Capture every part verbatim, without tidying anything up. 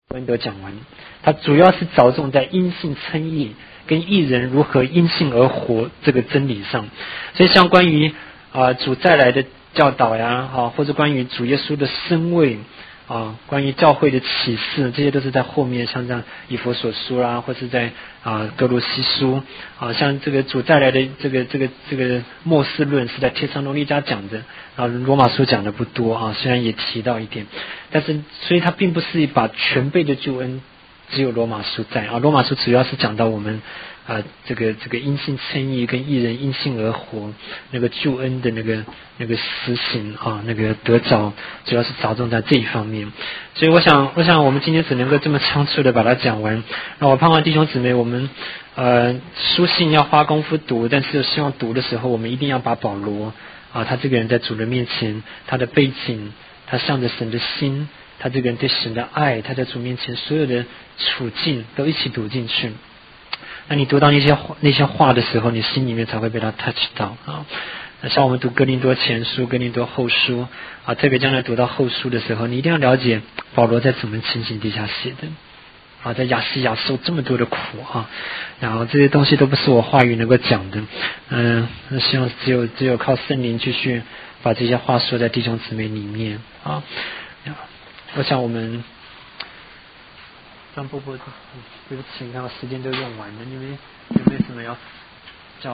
文都讲完，它主要是着重在因信称义跟义人如何因信而活这个真理上。所以像关于啊、呃、主再来的教导呀，啊或者关于主耶稣的身位啊，关于教会的启示，这些都是在后面，像这样以弗所书啦，或是在啊哥罗西书啊，像这个主再来的这个这个这个末世论是在帖撒罗尼迦讲的，啊罗马书讲的不多啊，虽然也提到一点，但是所以它并不是把全备的救恩只有罗马书在啊，罗马书主要是讲到我们啊这个这个因信称义跟义人因信而活那个救恩的那个那个实行啊，那个得着主要是着重在这一方面。所以我想我想我们今天只能够这么仓促的把它讲完，那我盼望弟兄姊妹我们呃书信要花功夫读，但是希望读的时候我们一定要把保罗啊他这个人在主的面前他的背景，他向着神的心，他这个人对神的爱，他在主面前所有的处境都一起读进去。那你读到那些那些话的时候，你心里面才会被他 touch 到啊。像我们读哥林多前书、哥林多后书啊，特别将来读到后书的时候，你一定要了解保罗在什么情形底下写的啊，在亚细亚受这么多的苦啊，然后这些东西都不是我话语能够讲的，嗯，希望只有只有靠圣灵继续把这些话说在弟兄姊妹里面啊。我想我们张波波，对不起，看我时间都用完了，你们有没有什么要叫？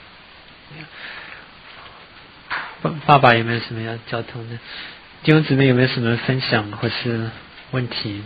爸爸爸有没有什么要交通的？弟兄姊妹有没有什么分享或是问题？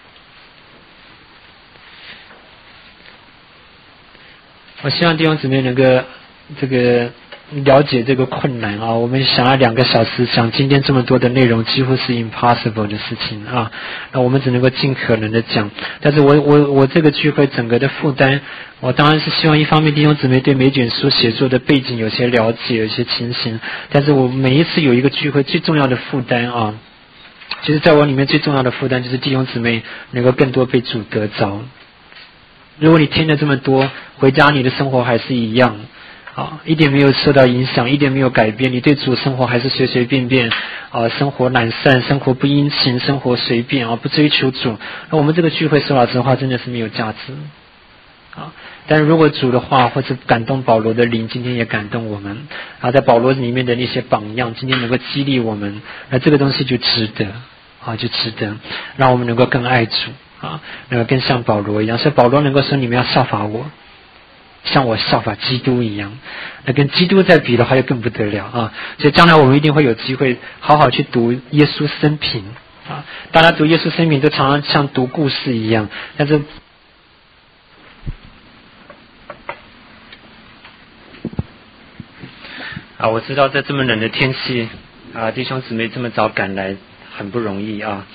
我希望弟兄姊妹能够这个了解这个困难啊！我们想了两个小时，讲今天这么多的内容，几乎是 impossible 的事情啊！那我们只能够尽可能的讲。但是我我我这个聚会整个的负担，我当然是希望一方面弟兄姊妹对每卷书写作的背景有些了解，有些情形。但是我每一次有一个聚会，最重要的负担啊，其实在我里面最重要的负担就是弟兄姊妹能够更多被主得着。如果你听了这么多，回家你的生活还是一样。啊，一点没有受到影响，一点没有改变，你对主生活还是随随便便啊，生活懒散，生活不殷勤，生活随便啊，不追求主。那我们这个聚会说老实话真的是没有价值啊。但是如果主的话或者感动保罗的灵，今天也感动我们啊，在保罗里面的那些榜样，今天能够激励我们，那这个东西就值得啊，就值得让我们能够更爱主啊，能够更像保罗一样。所以保罗能够说你们要效法我，像我效法基督一样，那跟基督再比的话就更不得了啊！所以将来我们一定会有机会好好去读耶稣生平啊！大家读耶稣生平都常常像读故事一样，但是啊，我知道在这么冷的天气啊，弟兄姊妹这么早赶来很不容易啊。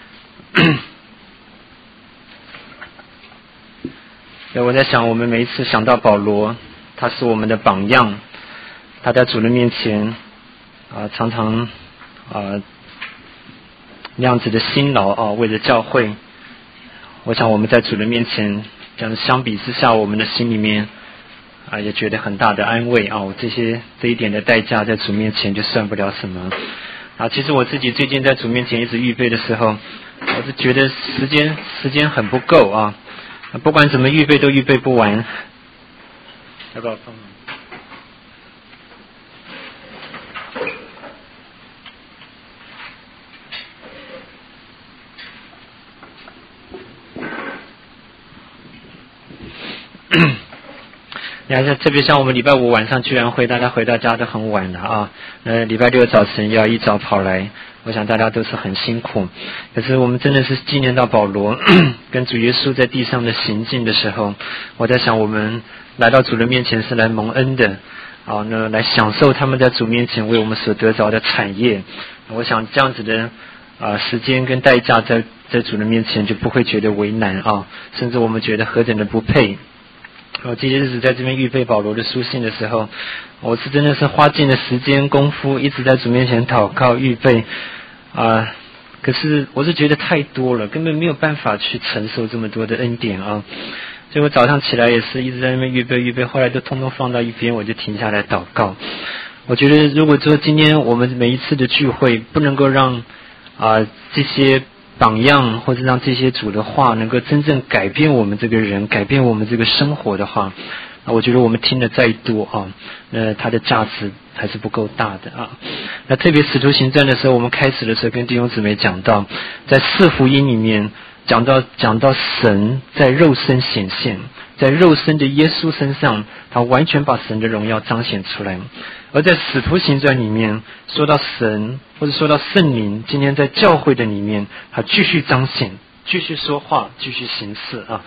我在想，我们每一次想到保罗，他是我们的榜样，他在主人面前啊、呃，常常啊、呃、那样子的辛劳啊，为了教会。我想我们在主人面前，这样相比之下，我们的心里面啊也觉得很大的安慰啊。我这些这一点的代价，在主面前就算不了什么啊。其实我自己最近在主面前一直预备的时候，我是觉得时间时间很不够啊。不管怎么预备都预备不完，要不要帮忙？你看，特别像我们礼拜五晚上居然会大家回到家都很晚了啊，呃，礼拜六早晨要一早跑来。我想大家都是很辛苦，可是我们真的是纪念到保罗跟主耶稣在地上的行进的时候，我在想我们来到主的面前是来蒙恩的啊，那来享受他们在主面前为我们所得着的产业。我想这样子的啊时间跟代价在在主的面前就不会觉得为难啊，甚至我们觉得何等的不配。我这些日子在这边预备保罗的书信的时候，我是真的是花尽了时间功夫，一直在主面前祷告预备啊、呃。可是我是觉得太多了，根本没有办法去承受这么多的恩典啊。所以我早上起来也是一直在那边预备预备，后来都通通放到一边，我就停下来祷告。我觉得如果说今天我们每一次的聚会不能够让啊、呃、这些榜样，或者让这些主的话能够真正改变我们这个人，改变我们这个生活的话，我觉得我们听的再多啊，那它的价值还是不够大的啊。那特别使徒行传的时候，我们开始的时候跟弟兄姊妹讲到，在四福音里面讲到讲到神在肉身显现，在肉身的耶稣身上，他完全把神的荣耀彰显出来。而在使徒行传里面说到神，或者说到圣灵，今天在教会的里面，他继续彰显，继续说话，继续行事啊。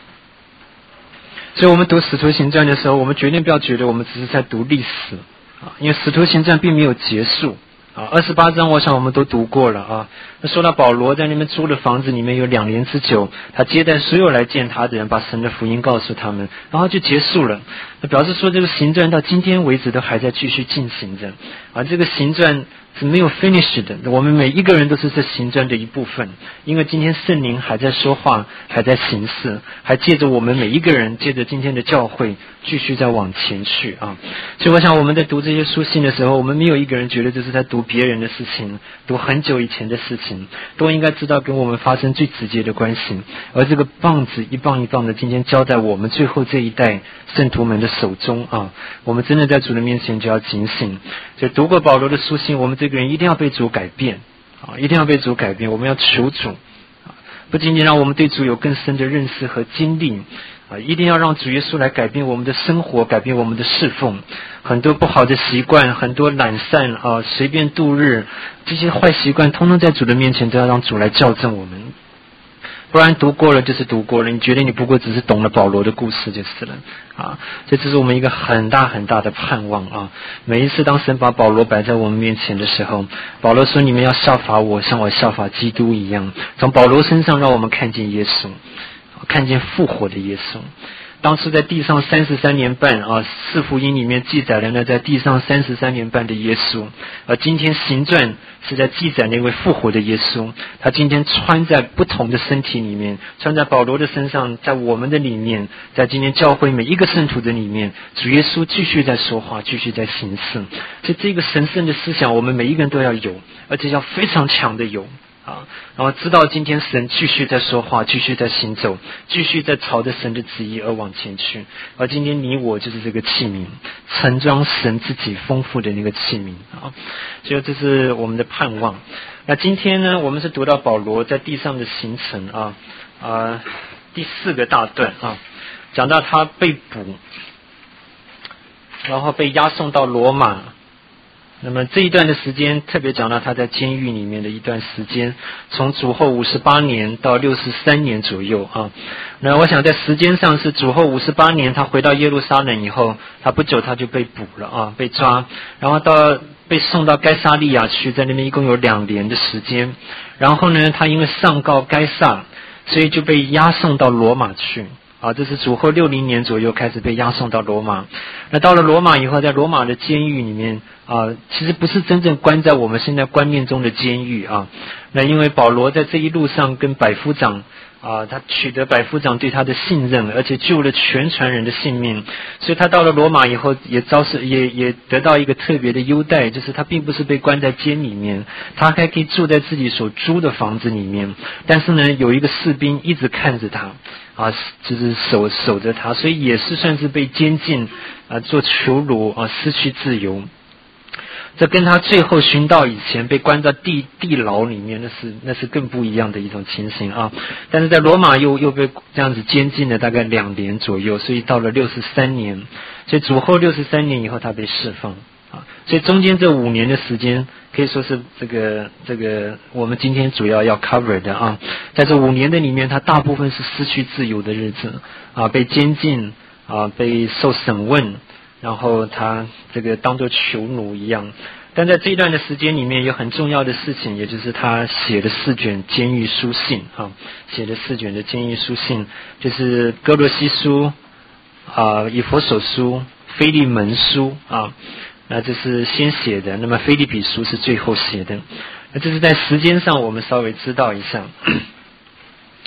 所以我们读使徒行传的时候，我们绝对不要觉得我们只是在读历史啊，因为使徒行传并没有结束啊。二十八章我想我们都读过了啊。那说到保罗在那边租的房子里面有两年之久，他接待所有来见他的人，把神的福音告诉他们，然后就结束了。那表示说这个行传到今天为止都还在继续进行着啊。这个行传是没有 finish 的，我们每一个人都是这行传的一部分，因为今天圣灵还在说话，还在行事，还借着我们每一个人，借着今天的教会继续在往前去啊。所以我想我们在读这些书信的时候，我们没有一个人觉得这是在读别人的事情，读很久以前的事情，都应该知道跟我们发生最直接的关系。而这个棒子一棒一棒的今天交在我们最后这一代圣徒们的手中啊，我们真的在主的面前就要警醒。所以读过保罗的书信，我们这个人一定要被主改变啊，一定要被主改变。我们要求主啊，不仅仅让我们对主有更深的认识和经历啊，一定要让主耶稣来改变我们的生活，改变我们的侍奉。很多不好的习惯，很多懒散啊，随便度日，这些坏习惯，通通在主的面前都要让主来校正我们。不然读过了就是读过了，你觉得你不过只是懂了保罗的故事就是了啊！所以这是我们一个很大很大的盼望啊！每一次当神把保罗摆在我们面前的时候，保罗说你们要效法我，像我效法基督一样。从保罗身上让我们看见耶稣，看见复活的耶稣。当时在地上三十三年半啊，四福音里面记载了呢，在地上三十三年半的耶稣，而今天行传是在记载那位复活的耶稣，他今天穿在不同的身体里面，穿在保罗的身上，在我们的里面，在今天教会每一个圣徒的里面，主耶稣继续在说话，继续在行事。所以这个神圣的思想，我们每一个人都要有，而且要非常强的有。啊，然后知道今天神继续在说话，继续在行走，继续在朝着神的旨意而往前去。而今天你我就是这个器皿，盛装神自己丰富的那个器皿啊。所以这是我们的盼望。那今天呢，我们是读到保罗在地上的行程啊啊，第四个大段啊，讲到他被捕，然后被押送到罗马。那么这一段的时间特别讲到他在监狱里面的一段时间，从主后五十八年到六十三年左右啊。那我想在时间上是主后五十八年，他回到耶路撒冷以后，他不久他就被捕了啊，被抓，然后到被送到该撒利亚去，在那边一共有两年的时间。然后呢，他因为上告该撒，所以就被押送到罗马去。啊，这是主后六零年左右开始被押送到罗马。那到了罗马以后，在罗马的监狱里面啊，其实不是真正关在我们现在观念中的监狱啊。那因为保罗在这一路上跟百夫长啊，他取得百夫长对他的信任，而且救了全船人的性命，所以他到了罗马以后也遭受也也得到一个特别的优待，就是他并不是被关在监里面，他还可以住在自己所租的房子里面，但是呢，有一个士兵一直看着他。啊，就是守守着他，所以也是算是被监禁啊，做囚奴啊，失去自由。这跟他最后寻到以前被关在地地牢里面，那是那是更不一样的一种情形啊。但是在罗马又又被这样子监禁了大概两年左右，所以到了六十三年，所以主后六十三年以后他被释放啊。所以中间这五年的时间可以说是这个这个我们今天主要要 cover 的啊。在这五年的里面，他大部分是失去自由的日子啊，被监禁啊，被受审问。然后他这个当作囚奴一样，但在这一段的时间里面有很重要的事情，也就是他写的四卷监狱书信啊，写的四卷的监狱书信，就是哥罗西书啊、以弗所书、腓利门书啊，那这是先写的，那么腓立比书是最后写的，那这是在时间上我们稍微知道一下。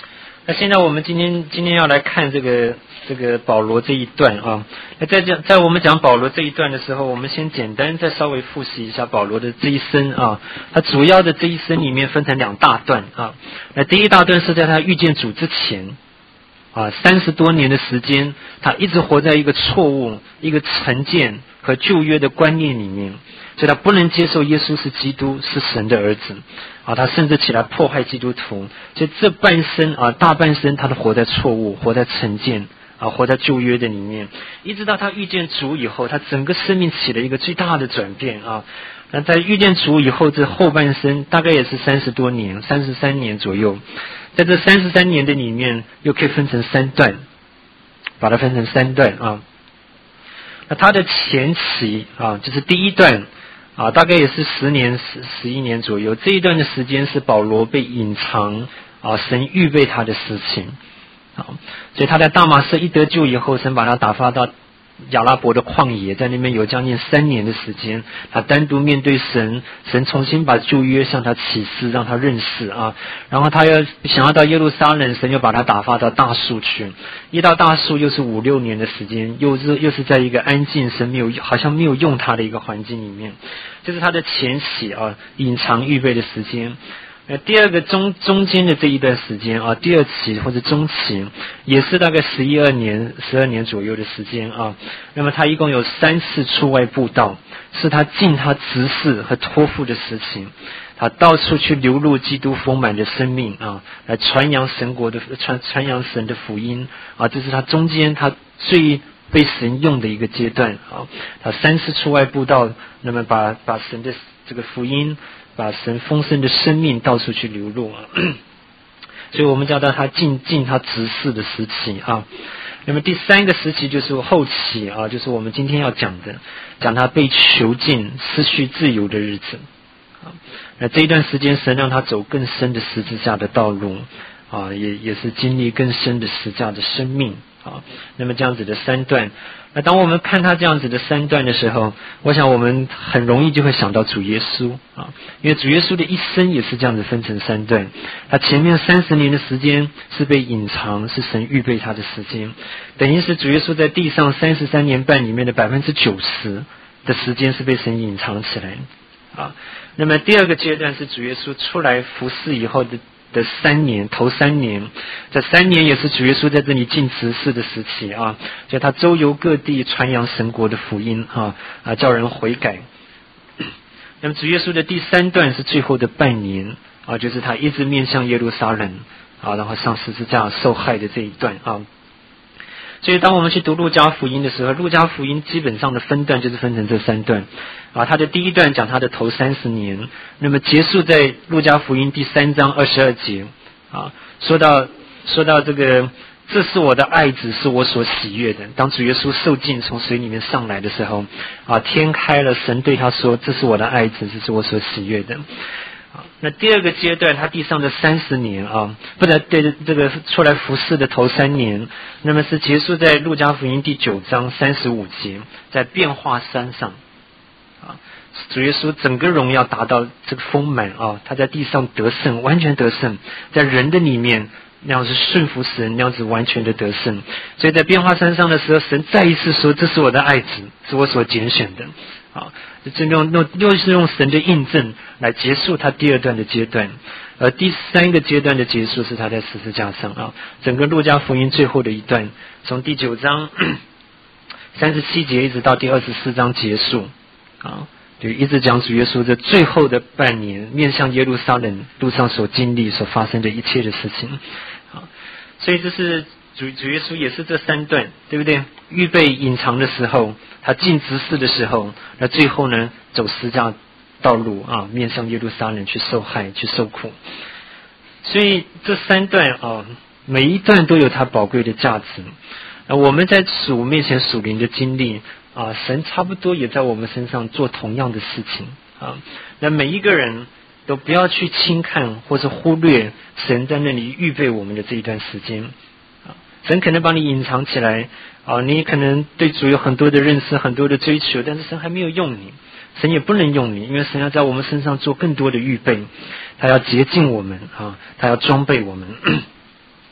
那现在我们今天今天要来看这个这个保罗这一段啊。那在讲在我们讲保罗这一段的时候，我们先简单再稍微复习一下保罗的这一生啊。他主要的这一生里面分成两大段啊。那第一大段是在他遇见主之前啊，三十多年的时间，他一直活在一个错误、一个成见和旧约的观念里面，所以他不能接受耶稣是基督，是神的儿子啊，他甚至起来破坏基督徒，所以这半生啊，大半生他都活在错误，活在成见啊，活在旧约的里面，一直到他遇见主以后，他整个生命起了一个最大的转变啊。那在遇见主以后，这后半生大概也是三十多年，三十三年左右，在这三十三年的里面，又可以分成三段，把它分成三段啊。那他的前期啊，就是第一段啊，大概也是十年、十十一年左右。这一段的时间是保罗被隐藏啊，神预备他的事情啊，所以他在大马士一得救以后，神把他打发到亚拉伯的旷野，在那边有将近三年的时间，他单独面对神，神重新把旧约向他启示，让他认识啊。然后他要想要到耶路撒冷，神又把他打发到大树去，一到大树又是五六年的时间，又是又是在一个安静，神没有好像没有用他的一个环境里面，这是他的前期啊，隐藏预备的时间。呃，第二个中中间的这一段时间啊，第二期或者中期，也是大概十一二年、十二年左右的时间啊。那么他一共有三次出外布道，是他尽他职事和托付的事情。他到处去流露基督丰满的生命啊，来传扬神国的传传扬神的福音啊，这是他中间他最被神用的一个阶段啊。他三次出外布道，那么把把神的这个福音，把神丰盛的生命到处去流露啊，所以我们叫到他尽尽他职事的时期啊。那么第三个时期就是后期啊，就是我们今天要讲的，讲他被囚禁、失去自由的日子啊。那这一段时间，神让他走更深的十字架的道路啊，也也是经历更深的十字架的生命啊。那么这样子的三段。那当我们看他这样子的三段的时候，我想我们很容易就会想到主耶稣啊，因为主耶稣的一生也是这样子分成三段。他前面三十年的时间是被隐藏，是神预备他的时间，等于是主耶稣在地上三十三年半里面的百分之九十的时间是被神隐藏起来啊。那么第二个阶段是主耶稣出来服侍以后的的三年，头三年，这三年也是主耶稣在这里尽职事的时期啊，所以他周游各地传扬神国的福音啊啊，叫人悔改。那么主耶稣的第三段是最后的半年啊，就是他一直面向耶路撒冷啊，然后上十字架受害的这一段啊。所以当我们去读路加福音的时候，路加福音基本上的分段就是分成这三段啊。他的第一段讲他的头三十年，那么结束在路加福音第三章二十二节啊，说到说到这个，这是我的爱子，是我所喜悦的。当主耶稣受尽从水里面上来的时候啊，天开了，神对他说：“这是我的爱子，这是我所喜悦的。”那第二个阶段，他地上的三十年啊，不是对这个出来服侍的头三年，那么是结束在路加福音第九章三十五节，在变化山上啊，主耶稣整个荣耀达到这个丰满啊，他在地上得胜，完全得胜，在人的里面那样是顺服神，那样子完全的得胜。所以在变化山上的时候，神再一次说：“这是我的爱子，是我所拣选的。”啊，这用用又是用神的印证来结束他第二段的阶段，而第三个阶段的结束是他在十字架上啊。整个路加福音最后的一段，从第九章三十七节一直到第二十四章结束啊，就一直讲主耶稣这最后的半年面向耶路撒冷路上所经历所发生的一切的事情啊。所以这是主主耶稣也是这三段，对不对？预备隐藏的时候，他尽职事的时候，那最后呢，走十字架道路啊，面向耶路撒冷去受害，去受苦。所以这三段啊，每一段都有它宝贵的价值。啊，我们在主面前属灵的经历啊，神差不多也在我们身上做同样的事情啊。那每一个人都不要去轻看或者忽略神在那里预备我们的这一段时间。神可能把你隐藏起来啊，你可能对主有很多的认识，很多的追求，但是神还没有用你，神也不能用你，因为神要在我们身上做更多的预备，他要洁净我们啊，他要装备我们。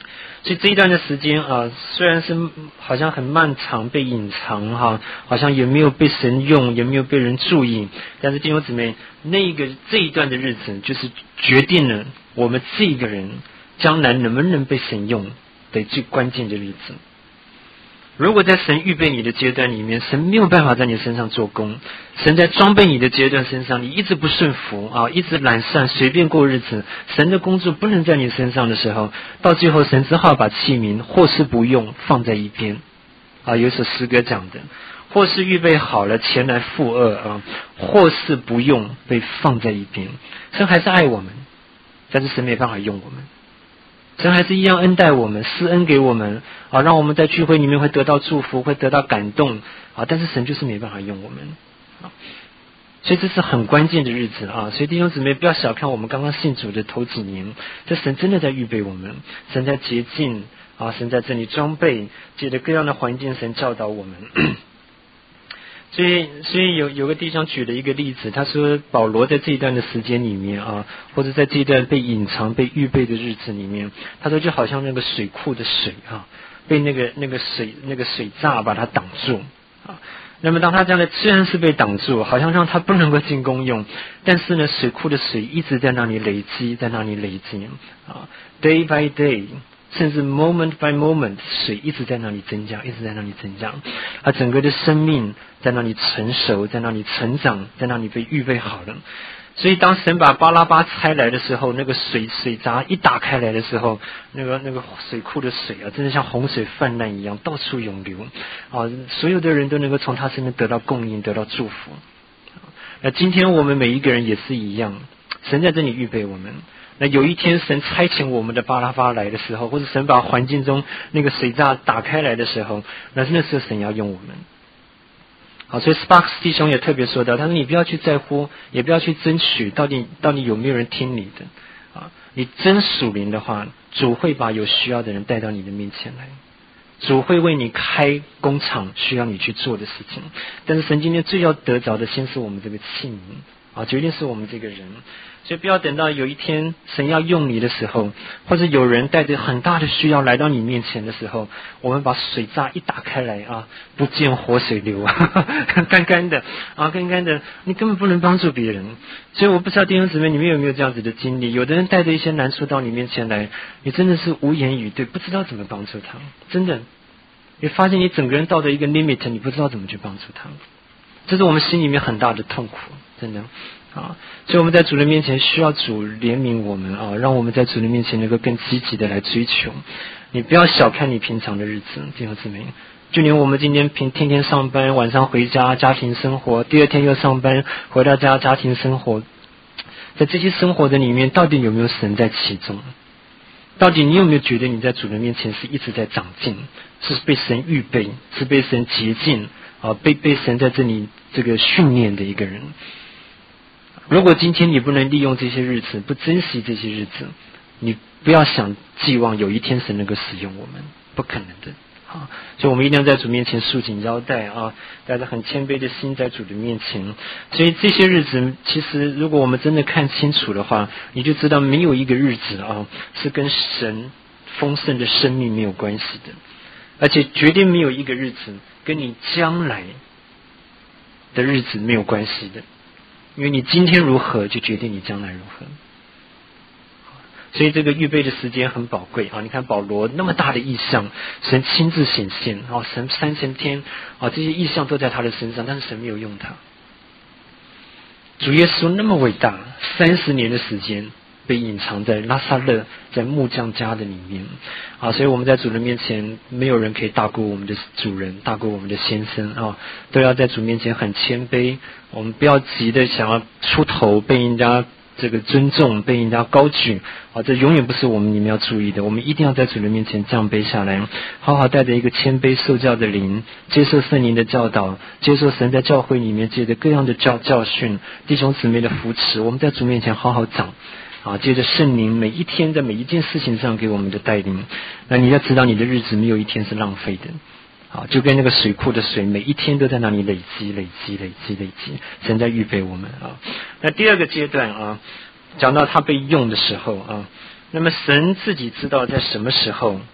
所以这一段的时间啊，虽然是好像很漫长，被隐藏哈，好像也没有被神用，也没有被人注意，但是弟兄姊妹，那个这一段的日子，就是决定了我们这个人将来能不能被神用的最关键的日子。如果在神预备你的阶段里面，神没有办法在你身上做工，神在装备你的阶段身上，你一直不顺服啊，一直懒散，随便过日子，神的工作不能在你身上的时候，到最后神只好把器皿或是不用放在一边啊。有首诗歌讲的，或是预备好了前来负恶啊，或是不用被放在一边。神还是爱我们，但是神没办法用我们。神还是一样恩待我们，施恩给我们啊，让我们在聚会里面会得到祝福，会得到感动啊。但是神就是没办法用我们啊，所以这是很关键的日子啊。所以弟兄姊妹不要小看我们刚刚信主的头几年，这神真的在预备我们，神在洁净啊，神在这里装备，借着各样的环境，神教导我们。所以，所以有有个弟兄举了一个例子，他说保罗在这一段的时间里面啊，或者在这一段被隐藏、被预备的日子里面，他说就好像那个水库的水啊，被那个那个水那个水闸把它挡住啊。那么当他这样的虽然是被挡住，好像让他不能够进攻用，但是呢，水库的水一直在那里累积，在那里累积啊 ，day by day。甚至 moment by moment， 水一直在那里增加，一直在那里增加，它整个的生命在那里成熟，在那里成长，在那里被预备好了。所以当神把巴拉巴差来的时候，那个水水闸一打开来的时候，那个那个水库的水啊，真的像洪水泛滥一样，到处涌流啊！所有的人都能够从他身边得到供应，得到祝福。那今天我们每一个人也是一样，神在这里预备我们。那有一天神差遣我们的巴拉巴来的时候，或者神把环境中那个水闸打开来的时候，那那时候神要用我们。好，所以 Sparks 弟兄也特别说到，他说你不要去在乎，也不要去争取到底到底有没有人听你的啊，你真属灵的话，主会把有需要的人带到你的面前来，主会为你开工厂需要你去做的事情。但是神今天最要得着的，先是我们这个器皿啊，决定是我们这个人。所以不要等到有一天神要用你的时候，或者有人带着很大的需要来到你面前的时候，我们把水闸一打开来啊，不见活水流啊，干干的啊，干干的，你根本不能帮助别人。所以我不知道弟兄姊妹你们有没有这样子的经历，有的人带着一些难处到你面前来，你真的是无言以对，不知道怎么帮助他，真的，你发现你整个人到了一个 limit， 你不知道怎么去帮助他，这是我们心里面很大的痛苦，真的啊，所以我们在主的面前需要主怜悯我们啊，让我们在主的面前能够更积极的来追求。你不要小看你平常的日子，弟兄姊妹，就连我们今天平天天上班，晚上回家家庭生活，第二天又上班，回到家家庭生活，在这些生活的里面，到底有没有神在其中？到底你有没有觉得你在主的面前是一直在长进，是被神预备，是被神洁净啊，被被神在这里这个训练的一个人？如果今天你不能利用这些日子，不珍惜这些日子，你不要想寄望有一天神能够使用我们，不可能的啊！所以我们一定要在主面前束紧腰带啊，带着很谦卑的心在主的面前。所以这些日子，其实如果我们真的看清楚的话，你就知道没有一个日子啊是跟神丰盛的生命没有关系的，而且绝对没有一个日子跟你将来的日子没有关系的。因为你今天如何，就决定你将来如何。所以这个预备的时间很宝贵啊！你看保罗那么大的异象，神亲自显现啊，神三十天啊，这些异象都在他的身上，但是神没有用他。主耶稣那么伟大，三十年的时间被隐藏在拉撒勒在木匠家的里面啊，所以我们在主人面前，没有人可以大过我们的主人，大过我们的先生啊，都要在主面前很谦卑。我们不要急的想要出头，被人家这个尊重，被人家高举啊，这永远不是我们你们要注意的。我们一定要在主人面前降卑下来，好好带着一个谦卑受教的灵，接受圣灵的教导，接受神在教会里面借着各样的教教训，弟兄姊妹的扶持，我们在主面前好好长啊，借着圣灵每一天在每一件事情上给我们的带领。那你要知道你的日子没有一天是浪费的啊，就跟那个水库的水每一天都在那里累积累积累积累积，神在预备我们啊。那第二个阶段啊，讲到他被用的时候啊，那么神自己知道在什么时候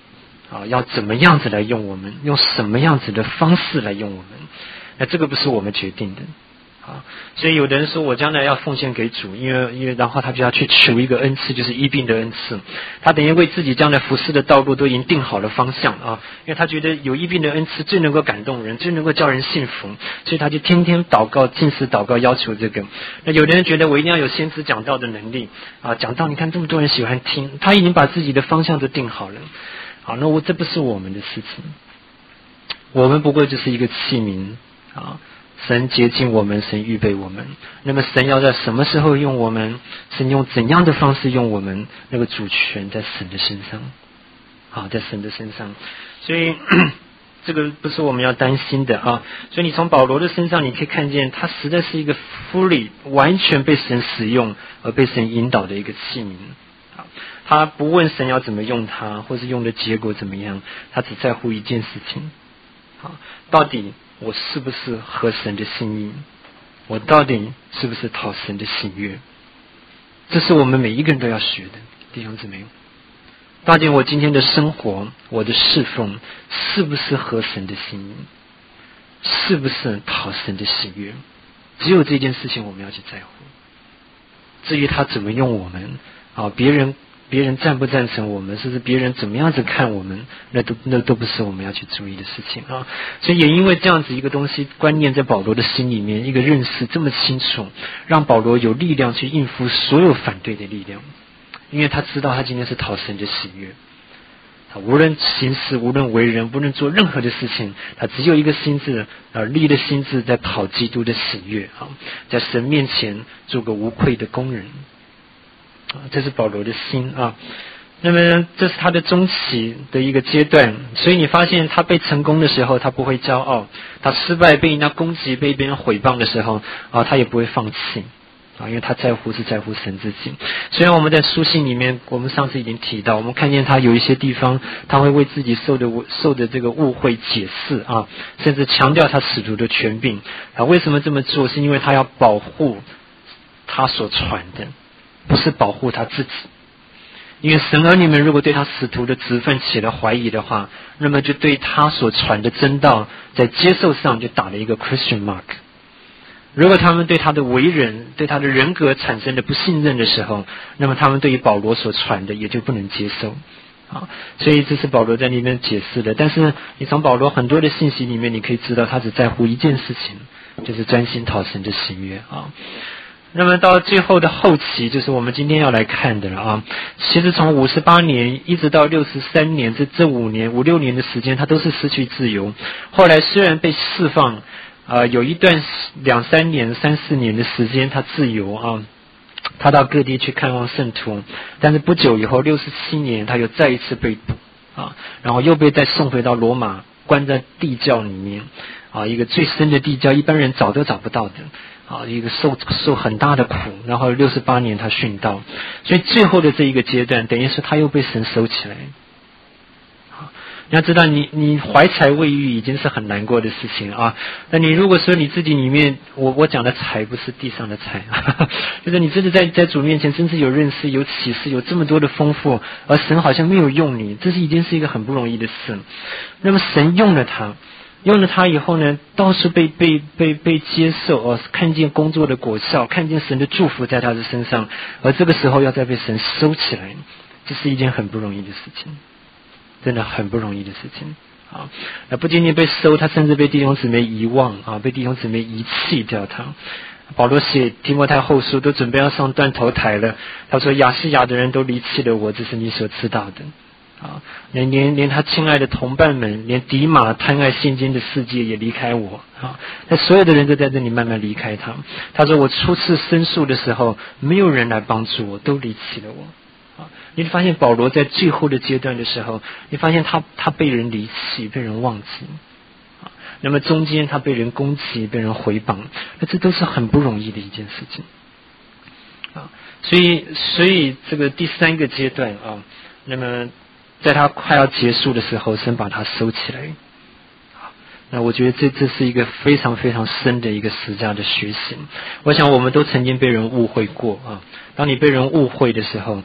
啊，要怎么样子来用我们，用什么样子的方式来用我们，那这个不是我们决定的。啊，所以有的人说我将来要奉献给主，因为因为然后他就要去求一个恩赐，就是医病的恩赐。他等于为自己将来服侍的道路都已经定好了方向啊，因为他觉得有医病的恩赐最能够感动人，最能够叫人信服，所以他就天天祷告、禁食祷告，要求这个。那有的人觉得我一定要有先知讲道的能力啊，讲道你看这么多人喜欢听，他已经把自己的方向都定好了。好，那我这不是我们的事情，我们不过就是一个器皿啊。神洁净我们，神预备我们。那么神要在什么时候用我们？神用怎样的方式用我们？那个主权在神的身上，好，在神的身上。所以这个不是我们要担心的啊。所以你从保罗的身上，你可以看见他实在是一个 fully 完全被神使用而被神引导的一个器皿。他不问神要怎么用他，或是用的结果怎么样，他只在乎一件事情：好，到底我是不是合神的心意？我到底是不是讨神的喜悦？这是我们每一个人都要学的，弟兄姊妹。到底我今天的生活，我的侍奉，是不是合神的心意？是不是讨神的喜悦？只有这件事情我们要去在乎。至于他怎么用我们啊，别人别人赞不赞成我们，甚至别人怎么样子看我们，那都那都不是我们要去注意的事情啊。所以也因为这样子一个东西观念在保罗的心里面，一个认识这么清楚，让保罗有力量去应付所有反对的力量，因为他知道他今天是讨神的喜悦。他无论行事，无论为人，无论做任何的事情，他只有一个心志，啊，立的心志在讨基督的喜悦啊，在神面前做个无愧的工人。啊，这是保罗的心啊。那么这是他的中期的一个阶段，所以你发现他被成功的时候，他不会骄傲；他失败被人家攻击、被别人毁谤的时候啊，他也不会放弃啊，因为他在乎是在乎神自己。虽然我们在书信里面，我们上次已经提到，我们看见他有一些地方，他会为自己受的受的这个误会解释啊，甚至强调他使徒的权柄啊。为什么这么做？是因为他要保护他所传的。不是保护他自己，因为神儿女们如果对他使徒的职分起了怀疑的话，那么就对他所传的真道在接受上就打了一个 question mark。如果他们对他的为人、对他的人格产生的不信任的时候，那么他们对于保罗所传的也就不能接受。啊，所以这是保罗在那边解释的。但是你从保罗很多的信息里面，你可以知道他只在乎一件事情，就是专心讨神的喜悦啊。那么到最后的后期，就是我们今天要来看的了啊。其实从五十八年一直到六十三年，这这五年五六年的时间，他都是失去自由。后来虽然被释放，啊、呃，有一段两三年、三四年的时间，他自由啊，他到各地去看望圣徒。但是不久以后，六十七年，他又再一次被捕啊，然后又被再送回到罗马，关在地窖里面啊，一个最深的地窖，一般人找都找不到的。啊，一个受受很大的苦，然后六十八年他殉道，所以最后的这一个阶段，等于是他又被神收起来。好，你要知道你，你你怀才未育已经是很难过的事情啊。那你如果说你自己里面，我我讲的财不是地上的财，就是你真的在在主面前真是有认识、有启示、有这么多的丰富，而神好像没有用你，这是已经是一个很不容易的事。那么神用了他。用了他以后呢，到处被被被被接受哦，看见工作的果效，看见神的祝福在他的身上，而这个时候要再被神收起来，这是一件很不容易的事情，真的很不容易的事情啊！那不仅仅被收，他甚至被弟兄姊妹遗忘啊，被弟兄姊妹遗弃掉他。保罗写提摩太后书都准备要上断头台了，他说亚细亚的人都离弃了我，这是你所知道的。啊，连连连他亲爱的同伴们，连迪马贪爱现今的世界也离开我啊！那所有的人都在这里慢慢离开他。他说我初次申诉的时候，没有人来帮助我，都离弃了我。啊，你发现保罗在最后的阶段的时候，你发现他他被人离弃，被人忘记。啊，那么中间他被人攻击，被人回谤，那这都是很不容易的一件事情。啊，所以所以这个第三个阶段啊，那么。在他快要结束的时候，神把他收起来。那我觉得这这是一个非常非常深的一个十架的学习。我想我们都曾经被人误会过啊。当你被人误会的时候，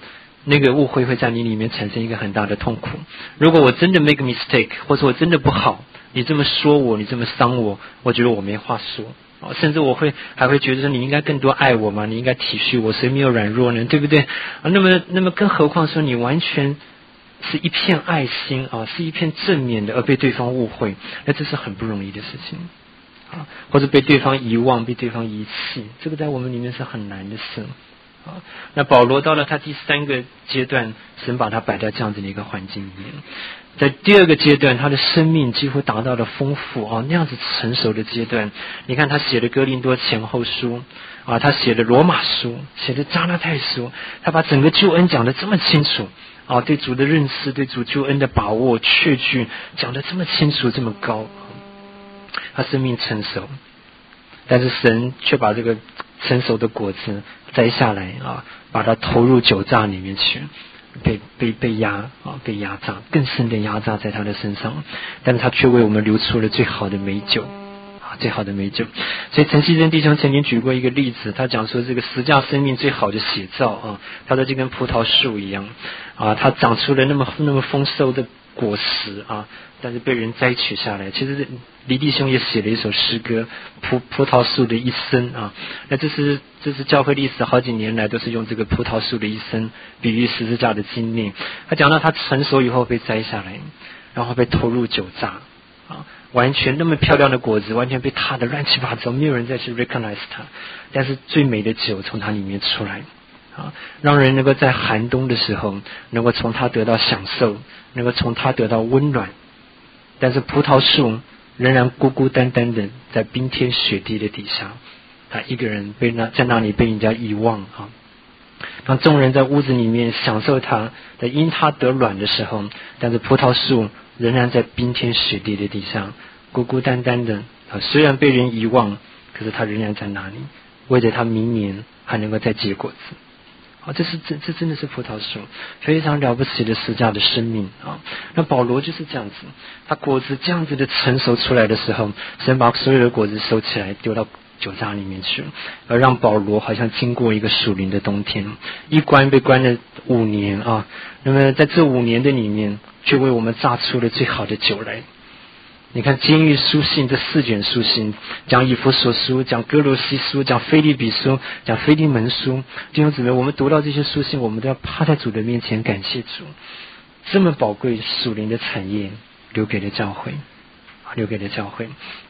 那个误会会在你里面产生一个很大的痛苦。如果我真的 make a mistake， 或者我真的不好，你这么说我，你这么伤我，我觉得我没话说。甚至我会还会觉得说你应该更多爱我嘛，你应该体恤我，谁没有软弱呢？对不对？啊，那么那么更何况说你完全是一片爱心啊，是一片正面的，而被对方误会，那这是很不容易的事情啊，或者被对方遗忘，被对方遗弃，这个在我们里面是很难的事啊。那保罗到了他第三个阶段，神把他摆在这样子的一个环境里面。在第二个阶段，他的生命几乎达到了丰富啊，那样子成熟的阶段。你看他写的哥林多前后书啊，他写的罗马书，写的加拉太书，他把整个救恩讲得这么清楚啊，对主的认识，对主救恩的把握确据讲得这么清楚这么高，他生命成熟，但是神却把这个成熟的果子摘下来啊，把它投入酒榨里面去。被被被压啊，被压榨，更深的压榨在他的身上，但是他却为我们流出了最好的美酒啊，最好的美酒。所以陈锡珍弟兄曾经举过一个例子，他讲说这个十架生命最好的写照啊，他说就跟葡萄树一样啊，它长出了那么那么丰收的果实啊，但是被人摘取下来。其实黎弟兄也写了一首诗歌，葡葡萄树的一生啊，那这是这是教会历史好几年来都是用这个葡萄树的一生比喻十字架的经历。他讲到他成熟以后被摘下来，然后被投入酒榨啊，完全那么漂亮的果子完全被踏得乱七八糟，没有人再去 recognize 它，但是最美的酒从它里面出来啊，让人能够在寒冬的时候能够从它得到享受，能够从它得到温暖。但是葡萄树仍然孤孤单单的在冰天雪地的底下，他一个人被那在那里被人家遗忘啊。当众人在屋子里面享受他的因他得卵的时候，但是葡萄树仍然在冰天雪地的底下孤孤单单的啊，虽然被人遗忘，可是他仍然在那里，为着他明年还能够再结果子。啊，这是这这真的是葡萄树，非常了不起的十架的生命啊！那保罗就是这样子，他果子这样子的成熟出来的时候，神把所有的果子收起来，丢到酒榨里面去，而让保罗好像经过一个属灵的冬天，一关被关了五年啊！那么在这五年的里面，却为我们榨出了最好的酒来。你看监狱书信这四卷书信，讲以弗所书，讲哥罗西书，讲腓立比书，讲腓利门书，弟兄姊妹，我们读到这些书信，我们都要趴在主的面前感谢主，这么宝贵属灵的产业留给了教会，留给了教会。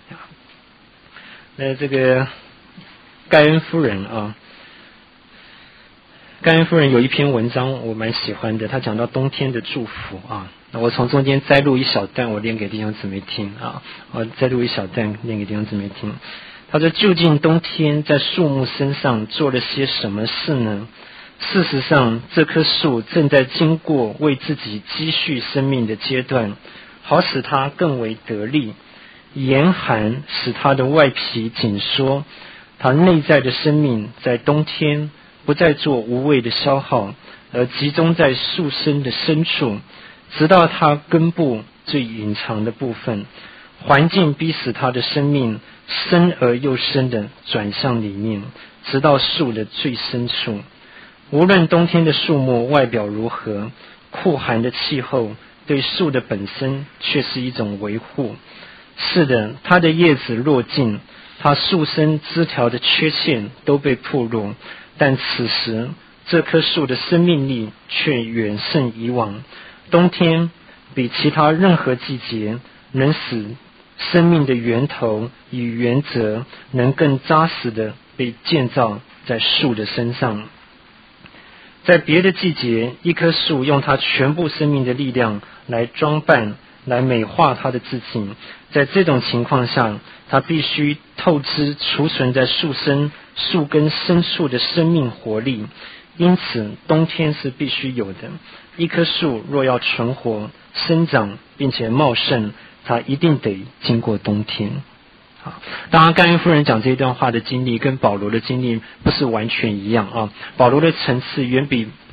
那这个盖恩夫人啊，盖恩夫人有一篇文章我蛮喜欢的，她讲到冬天的祝福啊。我从中间摘录一小段，我念给弟兄姊妹听啊。我摘录一小段念给弟兄姊妹听。他说：究竟冬天在树木身上做了些什么事呢？事实上，这棵树正在经过为自己积蓄生命的阶段，好使它更为得力。严寒使它的外皮紧缩，它内在的生命在冬天不再做无谓的消耗，而集中在树身的深处，直到它根部最隐藏的部分。环境逼使它的生命深而又深的转向里面，直到树的最深处。无论冬天的树木外表如何，酷寒的气候对树的本身却是一种维护。是的，它的叶子落尽，它树身枝条的缺陷都被暴露，但此时这棵树的生命力却远胜以往。冬天比其他任何季节能使生命的源头与原则能更扎实的被建造在树的身上。在别的季节，一棵树用它全部生命的力量来装扮，来美化它的自己。在这种情况下，它必须透支储存在树身、树根深处的生命活力。因此，冬天是必须有的。一棵树若要存活、生长并且茂盛，它一定得经过冬天。啊，当然，盖恩夫人讲这一段话的经历跟保罗的经历不是完全一样啊。保罗的层次远比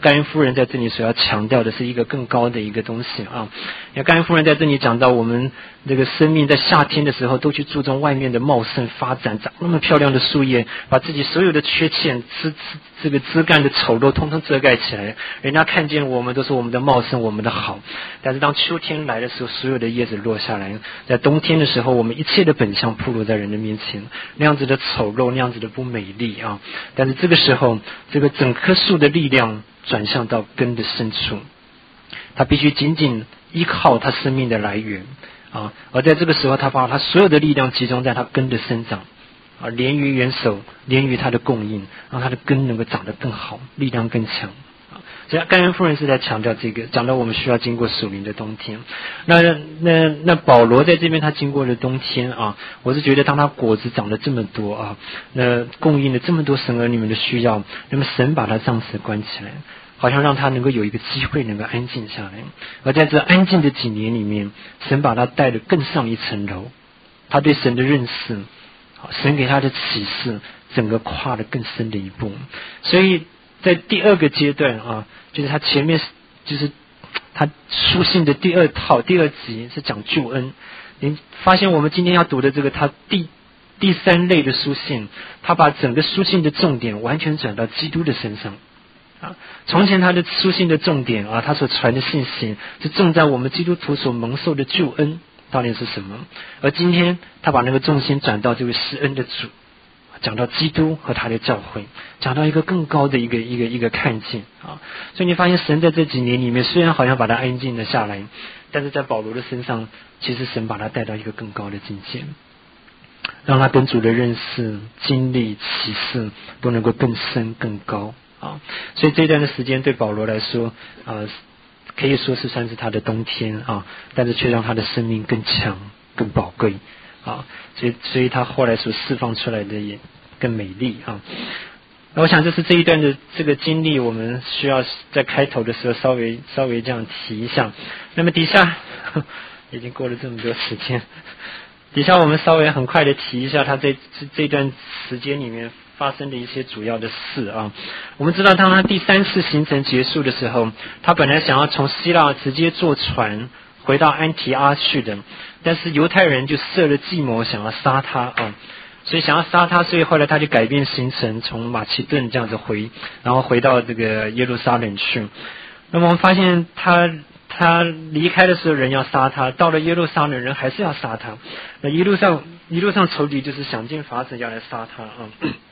盖恩夫人在这里所要强调的是一个更高的一个东西啊。因为盖恩夫人在这里讲到，我们这个生命在夏天的时候都去注重外面的茂盛发展，长那么漂亮的树叶，把自己所有的缺陷、枝枝这个枝干的丑陋通通遮盖起来。人家看见我们都是我们的茂盛，我们的好。但是当秋天来的时候，所有的叶子落下来，在冬天的时候，我们一切的本相暴露在人的面前，那样子的丑陋，那样子的不美丽啊。但是这个时候，这个整棵树的力量转向到根的深处，他必须紧紧依靠他生命的来源啊，而在这个时候，他把他所有的力量集中在他根的生长啊，连于元首，连于他的供应，让他的根能够长得更好，力量更强啊。所以盖恩夫人是在强调这个，讲到我们需要经过属灵的冬天。那那那保罗在这边他经过了冬天啊，我是觉得当他果子长了这么多啊，那供应了这么多神儿女们的需要，那么神把他暂时关起来，好像让他能够有一个机会能够安静下来。而在这安静的几年里面，神把他带得更上一层楼，他对神的认识，神给他的启示，整个跨得更深的一步。所以在第二个阶段啊，就是他前面就是他书信的第二套第二集是讲救恩。你发现我们今天要读的这个他第第三类的书信，他把整个书信的重点完全转到基督的身上啊。从前他的书信的重点啊，他所传的信息是重在我们基督徒所蒙受的救恩到底是什么，而今天他把那个重心转到这位施恩的主，讲到基督和他的教会，讲到一个更高的一个一个一个看见啊。所以你发现神在这几年里面，虽然好像把他安静了下来，但是在保罗的身上，其实神把他带到一个更高的境界，让他跟主的认识、经历、启示都能够更深更高啊。所以这段的时间对保罗来说，呃，可以说是算是他的冬天啊，但是却让他的生命更强、更宝贵啊。所以，所以他后来所释放出来的也更美丽啊。那我想，这是这一段的这个经历，我们需要在开头的时候稍微稍微这样提一下。那么底下已经过了这么多时间，底下我们稍微很快的提一下他这这段时间里面发生的一些主要的事啊。我们知道，当他第三次行程结束的时候，他本来想要从希腊直接坐船回到安提阿去的，但是犹太人就设了计谋，想要杀他啊。所以想要杀他，所以后来他就改变行程，从马其顿这样子回，然后回到这个耶路撒冷去。那么我们发现他他离开的时候人要杀他，到了耶路撒冷人还是要杀他。那一路上一路上仇敌就是想尽法子要来杀他啊。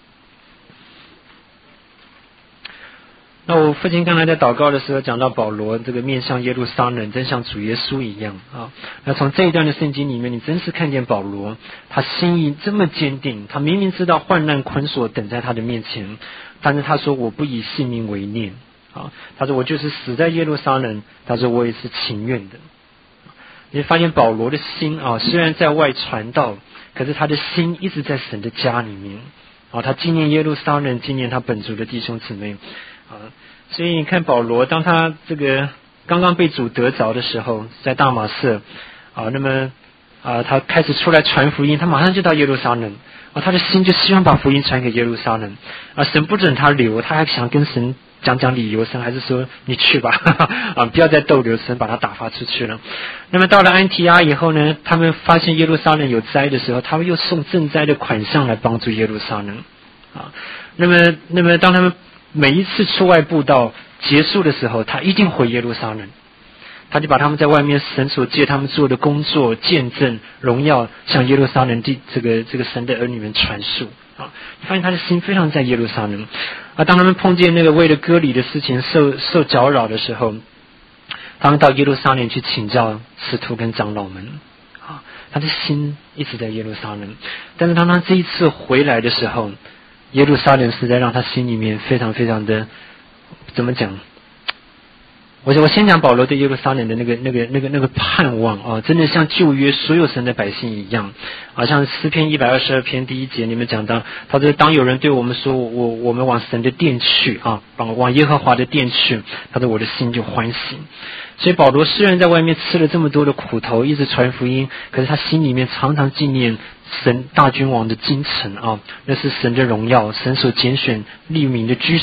那我父亲刚才在祷告的时候讲到保罗这个面向耶路撒冷，真像主耶稣一样啊。那从这一段的圣经里面，你真是看见保罗他心意这么坚定，他明明知道患难捆锁等在他的面前，但是他说我不以性命为念啊。他说我就是死在耶路撒冷，他说我也是情愿的。你发现保罗的心啊，虽然在外传道，可是他的心一直在神的家里面啊。他纪念耶路撒冷，纪念他本族的弟兄姊妹啊。所以你看保罗，当他这个刚刚被主得着的时候，在大马色啊，那么啊，他开始出来传福音，他马上就到耶路撒冷啊，他的心就希望把福音传给耶路撒冷啊。神不准他留，他还想跟神讲讲理由，神还是说你去吧啊，不要再逗留，神把他打发出去了。那么到了安提阿以后呢，他们发现耶路撒冷有灾的时候，他们又送赈灾的款项来帮助耶路撒冷啊。那么，那么当他们每一次出外布道结束的时候，他一定回耶路撒冷，他就把他们在外面神所借他们做的工作、见证、荣耀，向耶路撒冷的这个这个神的儿女们传述啊。你发现他的心非常在耶路撒冷啊。当他们碰见那个为了割礼的事情受受搅扰的时候，他们到耶路撒冷去请教使徒跟长老们啊。他的心一直在耶路撒冷，但是当他这一次回来的时候，耶路撒冷实在让他心里面非常非常的，怎么讲？我我先讲保罗对耶路撒冷的那个那个那个那个盼望啊，真的像旧约所有神的百姓一样，好像诗篇一百二十二篇第一节里面讲到，他说当有人对我们说我我们往神的殿去啊，往往耶和华的殿去，他说我的心就欢喜。所以保罗虽然在外面吃了这么多的苦头，一直传福音，可是他心里面常常纪念神大君王的京城啊，那是神的荣耀，神所拣选立民的居所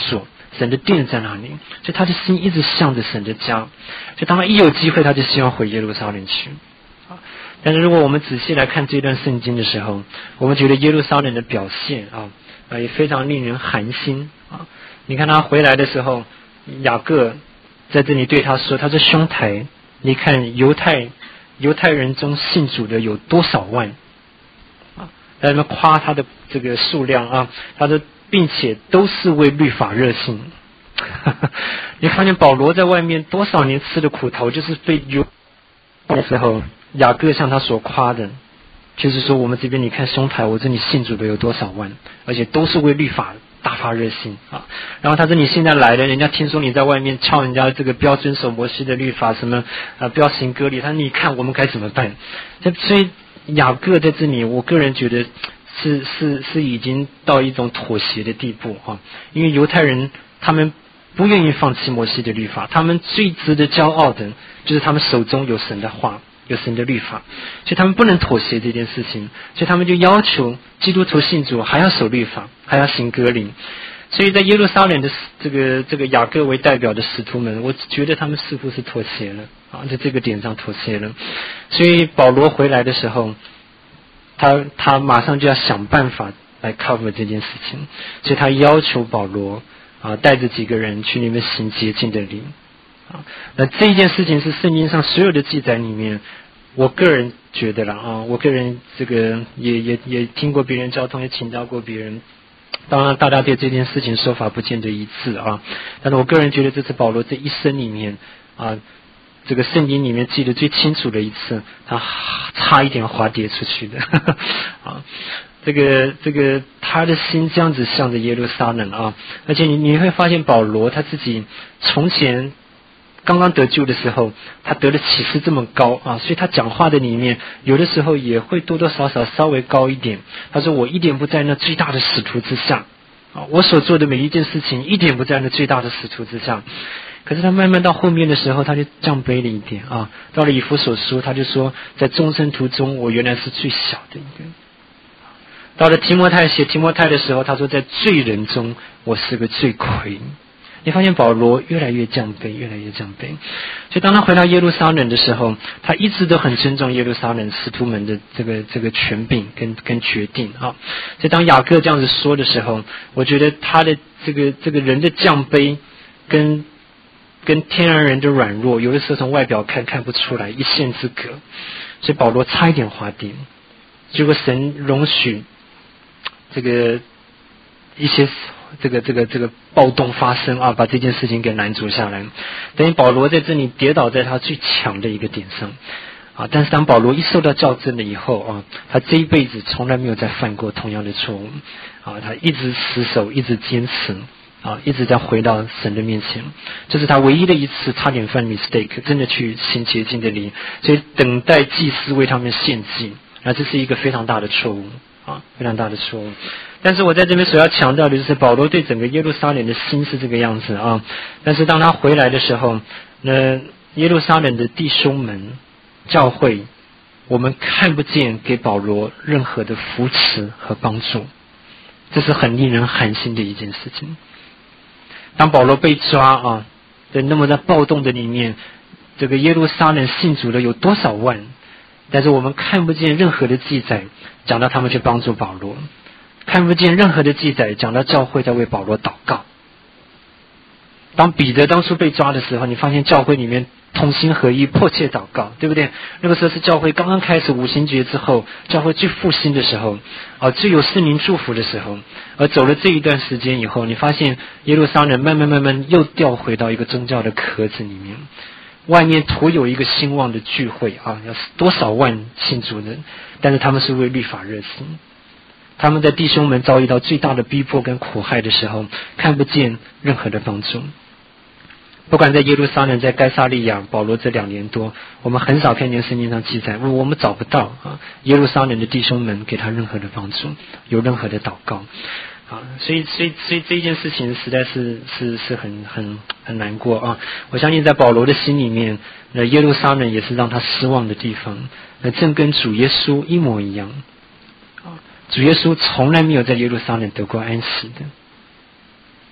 神的殿在哪里，所以他的心一直向着神的家，所以当他一有机会，他就希望回耶路撒冷去。但是如果我们仔细来看这段圣经的时候，我们觉得耶路撒冷的表现啊，啊也非常令人寒心啊。你看他回来的时候，雅各在这里对他说，他说兄台，你看犹太犹太人中信主的有多少万啊，在那边夸他的这个数量啊，他说并且都是为律法热心。你发现保罗在外面多少年吃的苦头，就是被犹的时候，雅各向他所夸的，就是说我们这边你看兄台，我这里信主的有多少万，而且都是为律法大发热心啊。然后他说你现在来了，人家听说你在外面敲人家这个不要遵守摩西的律法，什么啊不要行割礼，他说你看我们该怎么办？所以雅各在这里，我个人觉得是是是已经到一种妥协的地步啊，因为犹太人他们不愿意放弃摩西的律法，他们最值得骄傲的就是他们手中有神的话，有神的律法，所以他们不能妥协这件事情，所以他们就要求基督徒信主还要守律法，还要行割礼。所以在耶路撒冷的这个这个雅各为代表的使徒们，我觉得他们似乎是妥协了啊，在这个点上妥协了。所以保罗回来的时候，他他马上就要想办法来 cover 这件事情，所以他要求保罗啊带着几个人去那边行洁净的礼啊。那这件事情是圣经上所有的记载里面，我个人觉得了啊，我个人这个也也也听过别人交通，也请教过别人。当然，大家对这件事情说法不见得一致啊，但是我个人觉得这是保罗这一生里面啊，这个圣经里面记得最清楚的一次，他差一点滑跌出去的啊。这个这个他的心这样子向着耶路撒冷啊，而且你你会发现保罗他自己从前刚刚得救的时候，他得的启示这么高啊，所以他讲话的里面有的时候也会多多少少稍微高一点。他说我一点不在那最大的使徒之下啊，我所做的每一件事情一点不在那最大的使徒之下。可是他慢慢到后面的时候，他就降卑了一点啊。到了以弗所书，他就说在众圣徒中，我原来是最小的一个。到了提摩太写提摩太的时候，他说在罪人中，我是个罪魁。你发现保罗越来越降卑，越来越降卑。所以当他回到耶路撒冷的时候，他一直都很尊重耶路撒冷使徒们的这个这个权柄跟跟决定啊。所以当雅各这样子说的时候，我觉得他的这个这个人的降卑跟跟天然人的软弱，有的时候从外表看看不出来，一线之隔。所以保罗差一点滑跌，结果神容许这个一些这个这个这个暴动发生啊，把这件事情给拦阻下来。等于保罗在这里跌倒在他最强的一个点上啊，但是当保罗一受到校正了以后啊，他这一辈子从来没有再犯过同样的错误啊，他一直死守，一直坚持啊，一直在回到神的面前。这是他唯一的一次差点犯 mistake， 真的去行洁净的礼，所以等待祭司为他们献祭，那这是一个非常大的错误啊，非常大的错误。但是我在这边所要强调的就是保罗对整个耶路撒冷的心是这个样子啊。但是当他回来的时候，那耶路撒冷的弟兄们教会，我们看不见给保罗任何的扶持和帮助，这是很令人寒心的一件事情。当保罗被抓啊，在那么在暴动的里面，这个耶路撒冷信主的有多少万，但是我们看不见任何的记载讲到他们去帮助保罗，看不见任何的记载讲到教会在为保罗祷告。当彼得当初被抓的时候，你发现教会里面同心合一，迫切祷告，对不对？那个时候是教会刚刚开始五旬节之后，教会最复兴的时候啊，最有圣灵祝福的时候。而走了这一段时间以后，你发现耶路撒冷慢慢慢慢又掉回到一个宗教的壳子里面，外面徒有一个兴旺的聚会啊，有多少万信主人，但是他们是为律法热心。他们在弟兄们遭遇到最大的逼迫跟苦害的时候，看不见任何的帮助。不管在耶路撒冷，在该撒利亚，保罗这两年多，我们很少看见圣经上记载，我们找不到啊，耶路撒冷的弟兄们给他任何的帮助，有任何的祷告啊，所以所以所以这一件事情实在是是是很很很难过啊。我相信在保罗的心里面，那耶路撒冷也是让他失望的地方，那正跟主耶稣一模一样啊。主耶稣从来没有在耶路撒冷得过安息的。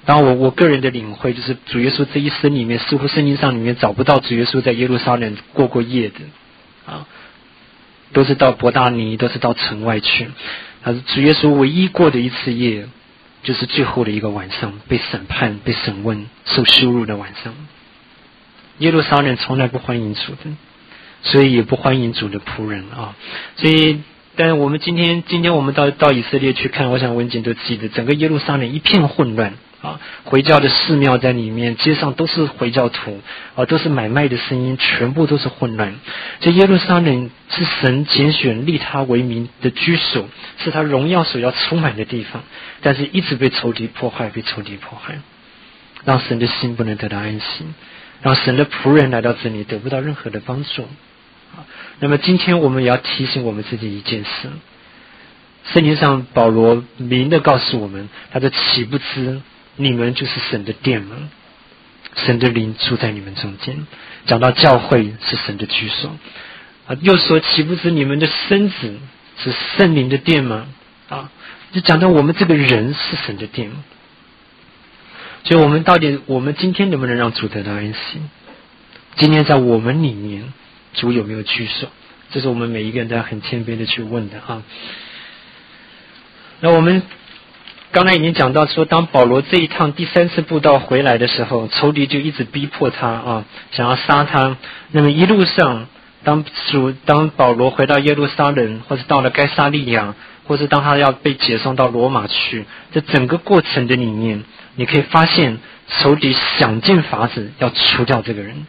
当然我我个人的领会就是主耶稣这一生里面，似乎圣经上里面找不到主耶稣在耶路撒冷过过夜的啊，都是到伯大尼，都是到城外去。他是主耶稣唯一过的一次夜，就是最后的一个晚上，被审判、被审问、受羞辱的晚上。耶路撒冷从来不欢迎主的，所以也不欢迎主的仆人啊。所以，但是我们今天，今天我们到到以色列去看，我想文景都记得，整个耶路撒冷一片混乱啊，回教的寺庙在里面，街上都是回教徒啊，都是买卖的声音，全部都是混乱。这耶路撒冷是神拣选立他为名的居所，是他荣耀所要充满的地方，但是一直被仇敌破坏，被仇敌破坏，让神的心不能得到安息，让神的仆人来到这里得不到任何的帮助。那么今天我们也要提醒我们自己一件事，圣经上保罗明的告诉我们，他说岂不知你们就是神的殿吗？神的灵住在你们中间。讲到教会是神的居所啊，又说岂不知你们的身子是圣灵的殿吗？啊，就讲到我们这个人是神的殿。所以我们到底我们今天能不能让主得到安息？今天在我们里面主有没有居所？这是我们每一个人都要很谦卑的去问的啊。那我们刚才已经讲到说，当保罗这一趟第三次布道回来的时候，仇敌就一直逼迫他啊，想要杀他。那么一路上，当主当保罗回到耶路撒冷，或者到了该撒利亚，或是当他要被解送到罗马去，这整个过程的里面，你可以发现仇敌想尽法子要除掉这个人。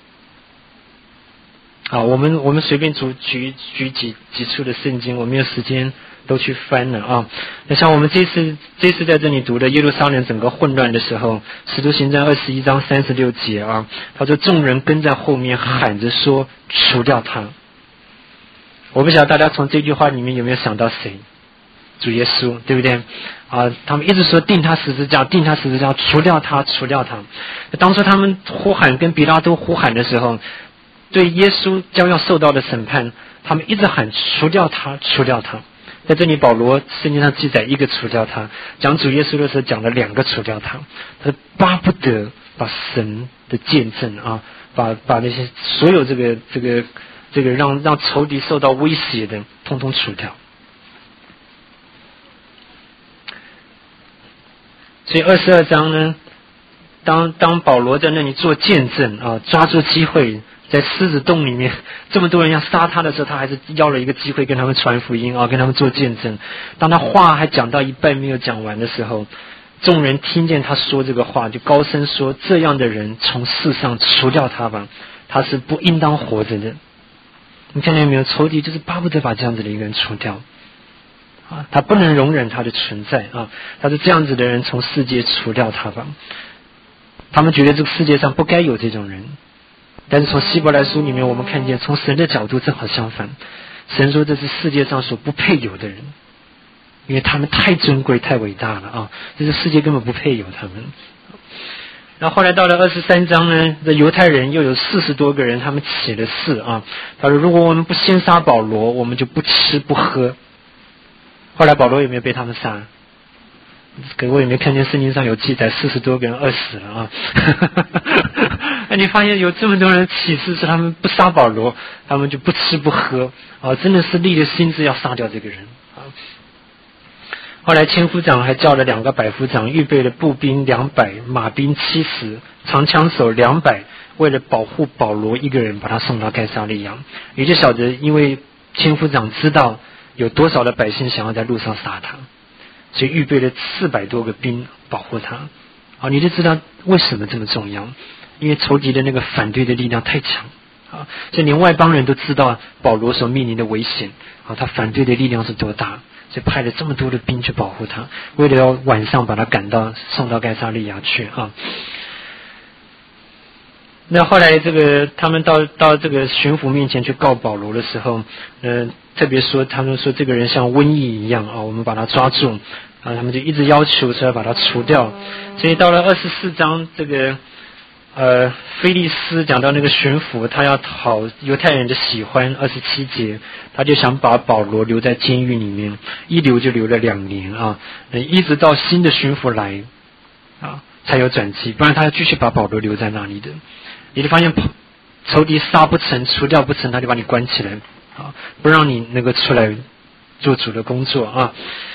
啊，我们我们随便举举举几几处的圣经，我没有时间都去翻了啊。那像我们这次这次在这里读的耶路撒冷整个混乱的时候，使徒行传二十一章三十六节啊，他说众人跟在后面喊着说除掉他。我不晓得大家从这句话里面有没有想到谁？主耶稣，对不对啊？他们一直说钉他十字架，钉他十字架，除掉他，除掉他。当初他们呼喊跟彼拉多呼喊的时候，对耶稣将要受到的审判，他们一直喊除掉他，除掉他。在这里保罗圣经上记载一个除掉他，讲主耶稣的时候讲了两个除掉他，他巴不得把神的见证啊，把把那些所有这个这个这个让让仇敌受到威胁的通通除掉。所以二十二章呢，当当保罗在那里做见证啊，抓住机会在狮子洞里面，这么多人要杀他的时候，他还是要了一个机会跟他们传福音啊，跟他们做见证。当他话还讲到一半没有讲完的时候，众人听见他说这个话，就高声说：“这样的人从世上除掉他吧，他是不应当活着的。”你看见没有？仇敌就是巴不得把这样子的一个人除掉啊，他不能容忍他的存在啊，他是这样子的人从世界除掉他吧。他们觉得这个世界上不该有这种人。但是从希伯来书里面我们看见，从神的角度正好相反，神说这是世界上所不配有的人，因为他们太尊贵太伟大了啊，这个世界根本不配有他们。然后后来到了二十三章呢，这犹太人又有四十多个人，他们起了誓啊，他说如果我们不先杀保罗，我们就不吃不喝。后来保罗有没有被他们杀？各位有没有看见圣经上有记载四十多个人饿死了啊？那你发现有这么多人起誓是他们不杀保罗，他们就不吃不喝啊，真的是立了心志要杀掉这个人啊。后来千夫长还叫了两个百夫长，预备了步兵两百，马兵七十，长枪手两百，为了保护保罗一个人，把他送到该撒利亚。也就晓得，因为千夫长知道有多少的百姓想要在路上杀他，所以预备了四百多个兵保护他。啊，你就知道为什么这么重要，因为仇敌的那个反对的力量太强啊，所以连外邦人都知道保罗所面临的危险啊，他反对的力量是多大，所以派了这么多的兵去保护他，为了要晚上把他赶到送到该撒利亚去啊。那后来这个他们到到这个巡抚面前去告保罗的时候，呃，特别说他们说这个人像瘟疫一样啊，我们把他抓住啊，他们就一直要求说要把他除掉。所以到了二十四章，这个呃菲利斯讲到那个巡抚，他要讨犹太人的喜欢，二十七节，他就想把保罗留在监狱里面，一留就留了两年啊，一直到新的巡抚来， 啊，才有转机，不然他要继续把保罗留在那里的。你就发现仇敌杀不成，除掉不成，他就把你关起来啊，不让你能够出来做主的工作啊。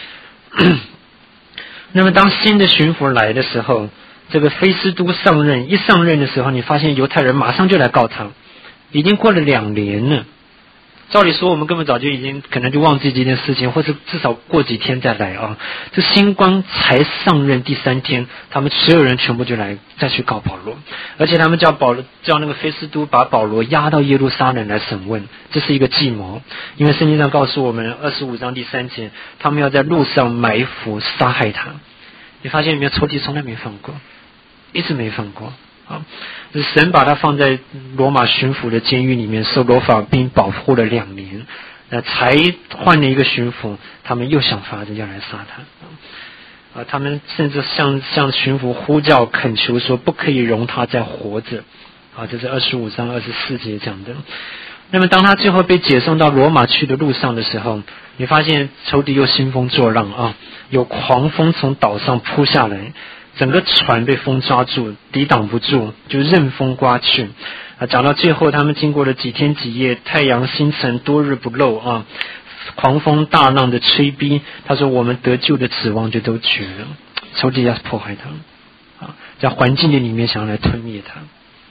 那么当新的巡抚来的时候，这个菲斯都上任，一上任的时候，你发现犹太人马上就来告他，已经过了两年了。照理说我们根本早就已经可能就忘记这件事情，或者至少过几天再来啊。这新官才上任第三天，他们所有人全部就来再去告保罗，而且他们叫保罗叫那个菲斯都把保罗押到耶路撒冷来审问，这是一个计谋。因为圣经上告诉我们二十五章第三节，他们要在路上埋伏杀害他。你发现有没有，仇敌从来没放过，一直没放过啊！神把他放在罗马巡抚的监狱里面，受罗马兵保护了两年，那才换了一个巡抚，他们又想法子要来杀他啊！他们甚至向向巡抚呼叫恳求说，不可以容他再活着啊！这是二十五章二十四节讲的。那么当他最后被解送到罗马去的路上的时候，你发现仇敌又兴风作浪啊！有狂风从岛上扑下来，整个船被风抓住，抵挡不住，就任风刮去啊！讲到最后，他们经过了几天几夜，太阳星辰多日不漏啊，狂风大浪的吹逼，他说我们得救的指望就都绝了，仇敌要破坏他啊，在环境的里面想要来吞灭他。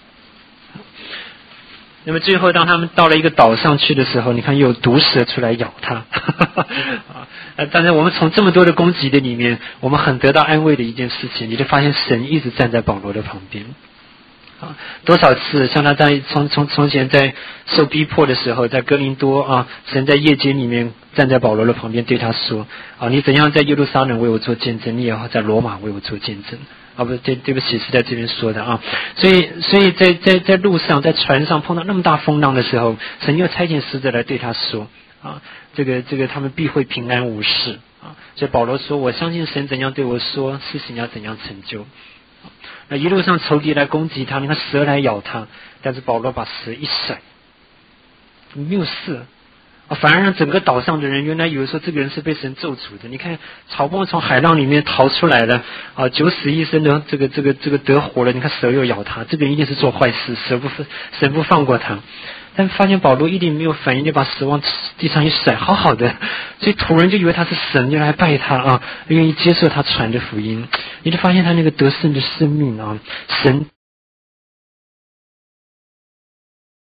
那么最后当他们到了一个岛上去的时候，你看又有毒蛇出来咬他啊！但是我们从这么多的攻击的里面，我们很得到安慰的一件事情，你就发现神一直站在保罗的旁边啊！多少次像他在从从从前在受逼迫的时候，在哥林多啊，神在夜间里面站在保罗的旁边对他说啊，你怎样在耶路撒冷为我做见证，你也要在罗马为我做见证啊！不对，对不起，是在这边说的啊。所以，所以在在在路上，在船上碰到那么大风浪的时候，神又差遣使者来对他说啊，这个这个他们必会平安无事啊。所以保罗说，我相信神怎样对我说，事情要怎样成就。那一路上仇敌来攻击他，你看蛇来咬他，但是保罗把蛇一甩，没有事。啊，反而让整个岛上的人原来以为说这个人是被神咒诅的。你看，好不容易从海浪里面逃出来了，啊，九死一生的这个这个这个得活了。你看蛇又咬他，这个人一定是做坏事，蛇不神不放过他。但发现保罗一定没有反应，就把蛇往地上一甩，好好的。所以土人就以为他是神，就来拜他啊，愿意接受他传的福音。你就发现他那个得胜的生命啊，神。